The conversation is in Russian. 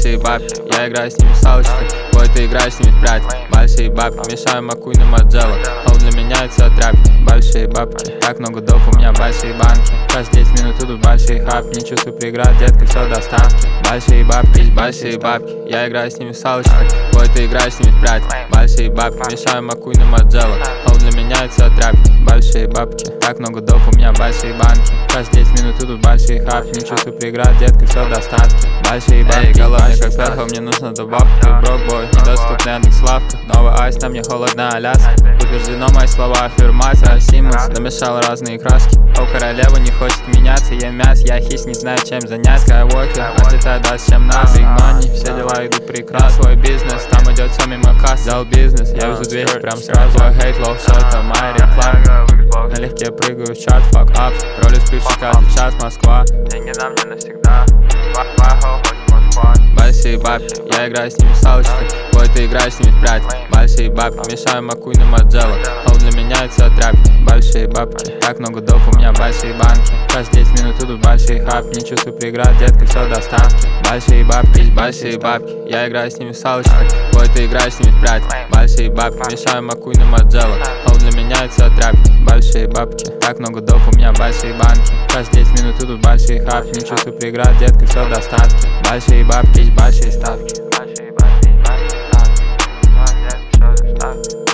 большие бабки, я играю с ними в салочки. Бой, ты играешь с ними в прятки. Большие бабки, мешаю макуйным отделом. Хол для меня это тряпки. Большие бабки, так много доп, у меня большие банки. Каждые 10 минут идут большие хапки. Не чувствую преград, детка, все доставки. Большие бабки, я играю с ними в салочки. Бой, ты играешь с ними в прятки. Большие бабки, мешаю макуйным отделом. Хол для меня это тряпки. Большие бабки, так много доп, у меня большие банки. Каждые 10 минут идут большие хапки. Не чувствую преград, детка, все доставки. Большие бабки, голодный как перхо, мне нужно добавка. Ты брокбой, недоступный Яндекс.Лавка. Новый айс, на мне холодная Аляска. Утверждено мои слова, аффирмация. Симмонс намешал разные краски. О, королева не хочет меняться, ем мясо, я хищ, не знаю чем занять. Скайуокер, отлетаю дальше, чем нас. Big money, все дела идут прекрасно. Свой бизнес, там идет все мимо касс. Взял бизнес, я везу 200 прям сразу. Hate low, все это моя реклама. Налегке прыгаю в чарт, fuck up. Роли спивший каждый час, Москва. Деньги на мне навсегда. Большие бабки, я играю с ними в салочки. Бой, ты играешь с ними в прятки. Большие бабки, мешаю макуйным отделом. Хол для меня это тряпки. Большие бабки, так много доп, у меня большие банки. Каждые 10 минут идут большие хапки. Не чувствую преград, детка, все доставки. Большие бабки, я играю с ними в салочки. Бой, ты играешь с ними в прятки. Большие бабки, мешаю макуйным отделом. Хол для меня это тряпки. Большие бабки, так много доп, у меня большие банки. Каждые 10 минут идут большие хапки. Не чувствую преград, детка, все доставки. Большие бабки, большие ставки. Большие ставки, молодец, все доставки.